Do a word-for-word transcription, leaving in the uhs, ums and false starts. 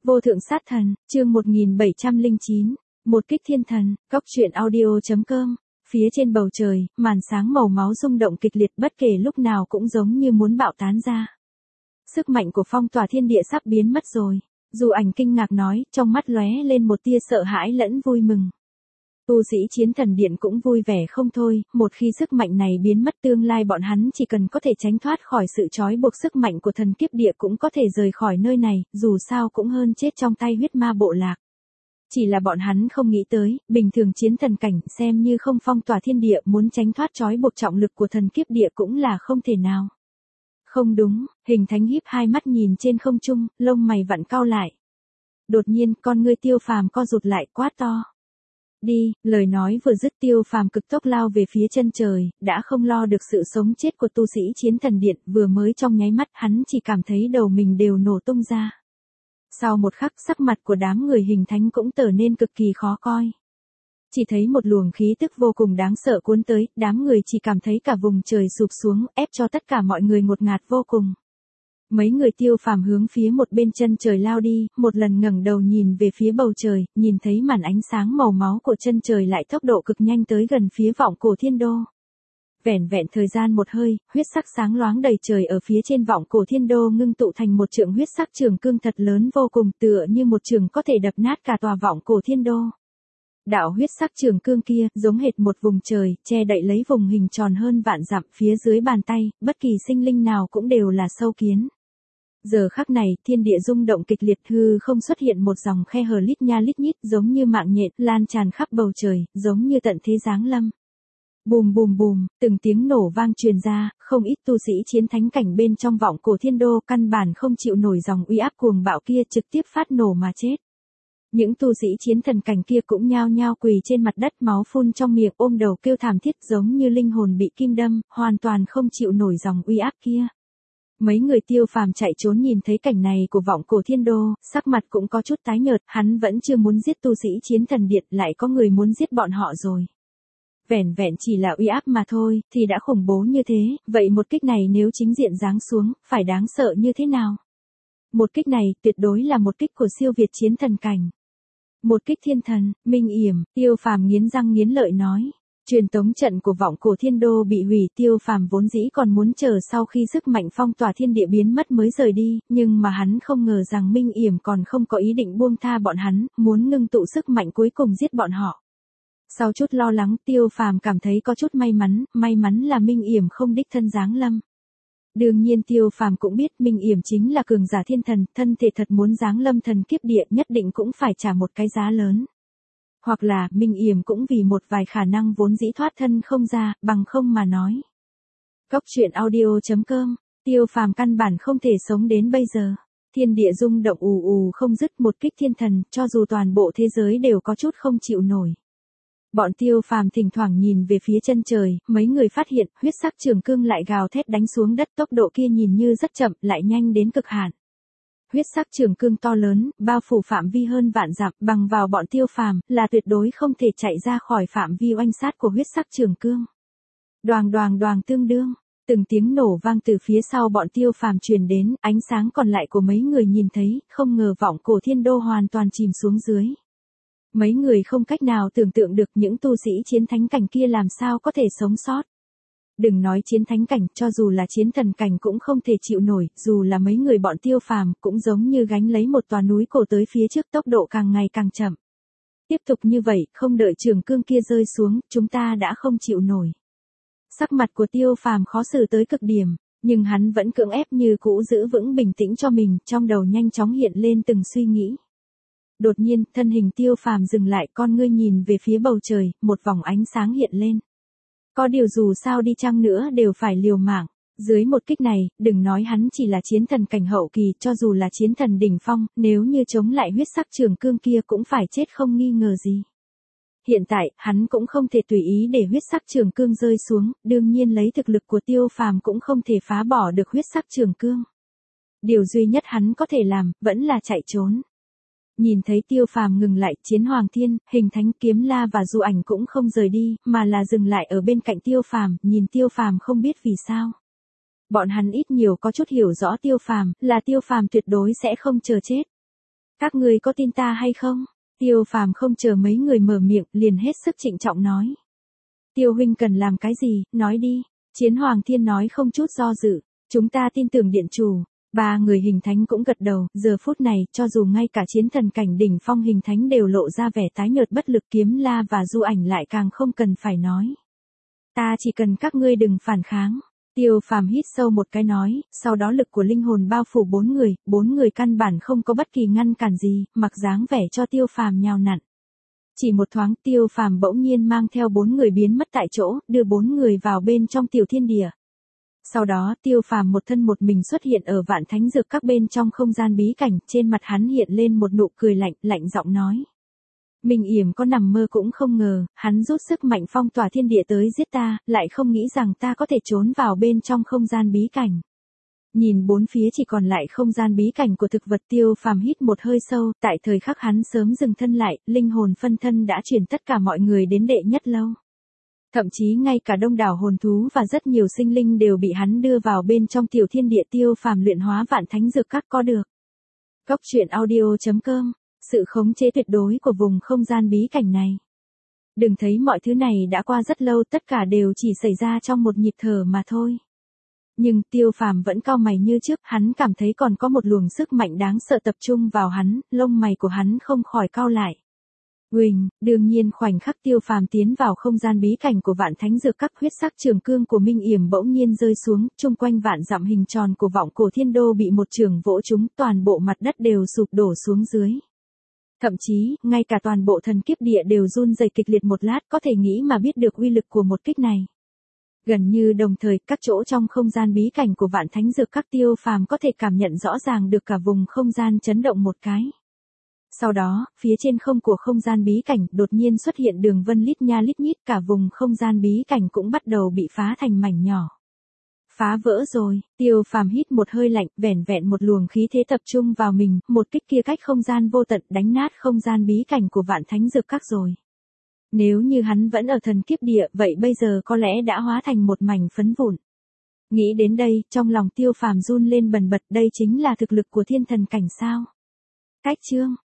Vô thượng sát thần, chương một nghìn bảy trăm lẻ chín, một kích thiên thần, cóc truyện audio.com. Phía trên bầu trời, màn sáng màu máu rung động kịch liệt bất kể lúc nào cũng giống như muốn bạo tán ra. Sức mạnh của phong tỏa thiên địa sắp biến mất rồi. Dù ảnh kinh ngạc nói, trong mắt lóe lên một tia sợ hãi lẫn vui mừng. Tu sĩ chiến thần điện cũng vui vẻ không thôi, một khi sức mạnh này biến mất tương lai bọn hắn chỉ cần có thể tránh thoát khỏi sự trói buộc sức mạnh của thần kiếp địa cũng có thể rời khỏi nơi này, dù sao cũng hơn chết trong tay huyết ma bộ lạc. Chỉ là bọn hắn không nghĩ tới, bình thường chiến thần cảnh xem như không phong tỏa thiên địa muốn tránh thoát trói buộc trọng lực của thần kiếp địa cũng là không thể nào. Không đúng, Hình Thánh híp hai mắt nhìn trên không trung, lông mày vặn cau lại. Đột nhiên, con ngươi Tiêu Phàm co rụt lại quát to. Đi, lời nói vừa dứt Tiêu Phàm cực tốc lao về phía chân trời, đã không lo được sự sống chết của tu sĩ chiến thần điện, vừa mới trong nháy mắt hắn chỉ cảm thấy đầu mình đều nổ tung ra. Sau một khắc sắc mặt của đám người Hình Thánh cũng trở nên cực kỳ khó coi. Chỉ thấy một luồng khí tức vô cùng đáng sợ cuốn tới, đám người chỉ cảm thấy cả vùng trời sụp xuống, ép cho tất cả mọi người ngột ngạt vô cùng. Mấy người Tiêu Phàm hướng phía một bên chân trời lao đi, một lần ngẩng đầu nhìn về phía bầu trời, nhìn thấy màn ánh sáng màu máu của chân trời lại tốc độ cực nhanh tới gần phía vọng cổ thiên đô. Vẻn vẹn thời gian một hơi, huyết sắc sáng loáng đầy trời ở phía trên vọng cổ thiên đô ngưng tụ thành một trượng huyết sắc trường cương thật lớn vô cùng, tựa như một trường có thể đập nát cả tòa vọng cổ thiên đô. Đạo huyết sắc trường cương kia, giống hệt một vùng trời, che đậy lấy vùng hình tròn hơn vạn dặm, phía dưới bàn tay, bất kỳ sinh linh nào cũng đều là sâu kiến. Giờ khắc này, thiên địa rung động kịch liệt, hư không xuất hiện một dòng khe hở lít nha lít nhít, giống như mạng nhện, lan tràn khắp bầu trời, giống như tận thế giáng lâm. Bùm bùm bùm, từng tiếng nổ vang truyền ra, không ít tu sĩ chiến thánh cảnh bên trong vọng cổ thiên đô căn bản không chịu nổi dòng uy áp cuồng bạo kia, trực tiếp phát nổ mà chết. Những tu sĩ chiến thần cảnh kia cũng nhao nhao quỳ trên mặt đất, máu phun trong miệng, ôm đầu kêu thảm thiết giống như linh hồn bị kim đâm, hoàn toàn không chịu nổi dòng uy áp kia. Mấy người Tiêu Phàm chạy trốn nhìn thấy cảnh này của vọng cổ thiên đô, sắc mặt cũng có chút tái nhợt, hắn vẫn chưa muốn giết tu sĩ chiến thần điện, lại có người muốn giết bọn họ rồi. Vẻn vẹn chỉ là uy áp mà thôi, thì đã khủng bố như thế, vậy một kích này nếu chính diện giáng xuống, phải đáng sợ như thế nào? Một kích này, tuyệt đối là một kích của siêu việt chiến thần cảnh. Một kích thiên thần, minh yểm, Tiêu Phàm nghiến răng nghiến lợi nói. Truyền tống trận của vọng cổ thiên đô bị hủy, Tiêu Phàm vốn dĩ còn muốn chờ sau khi sức mạnh phong tỏa thiên địa biến mất mới rời đi, nhưng mà hắn không ngờ rằng minh yểm còn không có ý định buông tha bọn hắn, muốn ngưng tụ sức mạnh cuối cùng giết bọn họ. Sau chút lo lắng, Tiêu Phàm cảm thấy có chút may mắn, may mắn là minh yểm không đích thân giáng lâm. Đương nhiên Tiêu Phàm cũng biết minh yểm chính là cường giả thiên thần, thân thể thật muốn giáng lâm thần kiếp địa nhất định cũng phải trả một cái giá lớn. Hoặc là, minh yểm cũng vì một vài khả năng vốn dĩ thoát thân không ra, bằng không mà nói. Cóc truyện audio.com, Tiêu Phàm căn bản không thể sống đến bây giờ. Thiên địa rung động ù ù không dứt, một kích thiên thần, cho dù toàn bộ thế giới đều có chút không chịu nổi. Bọn Tiêu Phàm thỉnh thoảng nhìn về phía chân trời, mấy người phát hiện, huyết sắc trường cương lại gào thét đánh xuống đất, tốc độ kia nhìn như rất chậm, lại nhanh đến cực hạn. Huyết sắc trường cương to lớn, bao phủ phạm vi hơn vạn dặm, bằng vào bọn Tiêu Phàm, là tuyệt đối không thể chạy ra khỏi phạm vi oanh sát của huyết sắc trường cương. Đoàng đoàng đoàng tương đương, từng tiếng nổ vang từ phía sau bọn Tiêu Phàm truyền đến, ánh sáng còn lại của mấy người nhìn thấy, không ngờ vọng cổ thiên đô hoàn toàn chìm xuống dưới. Mấy người không cách nào tưởng tượng được những tu sĩ chiến thánh cảnh kia làm sao có thể sống sót. Đừng nói chiến thánh cảnh, cho dù là chiến thần cảnh cũng không thể chịu nổi, dù là mấy người bọn Tiêu Phàm cũng giống như gánh lấy một tòa núi cổ tới phía trước, tốc độ càng ngày càng chậm. Tiếp tục như vậy, không đợi trường cương kia rơi xuống, chúng ta đã không chịu nổi. Sắc mặt của Tiêu Phàm khó xử tới cực điểm, nhưng hắn vẫn cưỡng ép như cũ giữ vững bình tĩnh cho mình, trong đầu nhanh chóng hiện lên từng suy nghĩ. Đột nhiên, thân hình Tiêu Phàm dừng lại, con ngươi nhìn về phía bầu trời, một vòng ánh sáng hiện lên. Có điều dù sao đi chăng nữa đều phải liều mạng. Dưới một kích này, đừng nói hắn chỉ là chiến thần cảnh hậu kỳ, cho dù là chiến thần đỉnh phong, nếu như chống lại huyết sắc trường cương kia cũng phải chết không nghi ngờ gì. Hiện tại, hắn cũng không thể tùy ý để huyết sắc trường cương rơi xuống, đương nhiên lấy thực lực của Tiêu Phàm cũng không thể phá bỏ được huyết sắc trường cương. Điều duy nhất hắn có thể làm, vẫn là chạy trốn. Nhìn thấy Tiêu Phàm ngừng lại, Chiến Hoàng Thiên, Hình Thánh, Kiếm La và Du Ảnh cũng không rời đi, mà là dừng lại ở bên cạnh Tiêu Phàm, nhìn Tiêu Phàm không biết vì sao. Bọn hắn ít nhiều có chút hiểu rõ Tiêu Phàm, là Tiêu Phàm tuyệt đối sẽ không chờ chết. Các ngươi có tin ta hay không? Tiêu Phàm không chờ mấy người mở miệng, liền hết sức trịnh trọng nói. Tiêu huynh cần làm cái gì, nói đi. Chiến Hoàng Thiên nói không chút do dự. Chúng ta tin tưởng điện chủ. Ba người hình thánh cũng gật đầu, giờ phút này, cho dù ngay cả chiến thần cảnh đỉnh phong hình thánh đều lộ ra vẻ tái nhợt bất lực, Kiếm La và Du Ảnh lại càng không cần phải nói. Ta chỉ cần các ngươi đừng phản kháng. Tiêu Phàm hít sâu một cái nói, sau đó lực của linh hồn bao phủ bốn người, bốn người căn bản không có bất kỳ ngăn cản gì, mặc dáng vẻ cho Tiêu Phàm nhào nặn. Chỉ một thoáng, Tiêu Phàm bỗng nhiên mang theo bốn người biến mất tại chỗ, đưa bốn người vào bên trong tiểu thiên địa. Sau đó, Tiêu Phàm một thân một mình xuất hiện ở Vạn Thánh Dược Các bên trong không gian bí cảnh, trên mặt hắn hiện lên một nụ cười lạnh, lạnh giọng nói. Minh Yểm có nằm mơ cũng không ngờ, hắn rút sức mạnh phong tỏa thiên địa tới giết ta, lại không nghĩ rằng ta có thể trốn vào bên trong không gian bí cảnh. Nhìn bốn phía chỉ còn lại không gian bí cảnh của thực vật, Tiêu Phàm hít một hơi sâu, tại thời khắc hắn sớm dừng thân lại, linh hồn phân thân đã chuyển tất cả mọi người đến đệ nhất lâu. Thậm chí ngay cả đông đảo hồn thú và rất nhiều sinh linh đều bị hắn đưa vào bên trong tiểu thiên địa. Tiêu Phàm luyện hóa Vạn Thánh Dược Các có được. Cốc truyện audio chấm com. Sự khống chế tuyệt đối của vùng không gian bí cảnh này. Đừng thấy mọi thứ này đã qua rất lâu, tất cả đều chỉ xảy ra trong một nhịp thở mà thôi. Nhưng Tiêu Phàm vẫn cau mày như trước, hắn cảm thấy còn có một luồng sức mạnh đáng sợ tập trung vào hắn, lông mày của hắn không khỏi cau lại. Uỳnh, đương nhiên khoảnh khắc Tiêu Phàm tiến vào không gian bí cảnh của Vạn Thánh Dược Các, huyết sắc trường cương của Minh Yểm bỗng nhiên rơi xuống, chung quanh vạn dặm hình tròn của Vọng Cổ Thiên Đô bị một trường vỗ trúng, toàn bộ mặt đất đều sụp đổ xuống dưới. Thậm chí, ngay cả toàn bộ thần kiếp địa đều run rẩy kịch liệt một lát, có thể nghĩ mà biết được uy lực của một kích này. Gần như đồng thời, các chỗ trong không gian bí cảnh của Vạn Thánh Dược Các, Tiêu Phàm có thể cảm nhận rõ ràng được cả vùng không gian chấn động một cái. Sau đó, phía trên không của không gian bí cảnh đột nhiên xuất hiện đường vân lít nha lít nhít, cả vùng không gian bí cảnh cũng bắt đầu bị phá thành mảnh nhỏ. Phá vỡ rồi, Tiêu Phàm hít một hơi lạnh, vẻn vẹn một luồng khí thế tập trung vào mình, một kích kia cách không gian vô tận đánh nát không gian bí cảnh của Vạn Thánh Dược Các rồi. Nếu như hắn vẫn ở thần kiếp địa, vậy bây giờ có lẽ đã hóa thành một mảnh phấn vụn. Nghĩ đến đây, trong lòng Tiêu Phàm run lên bần bật, đây chính là thực lực của thiên thần cảnh sao? Cách chương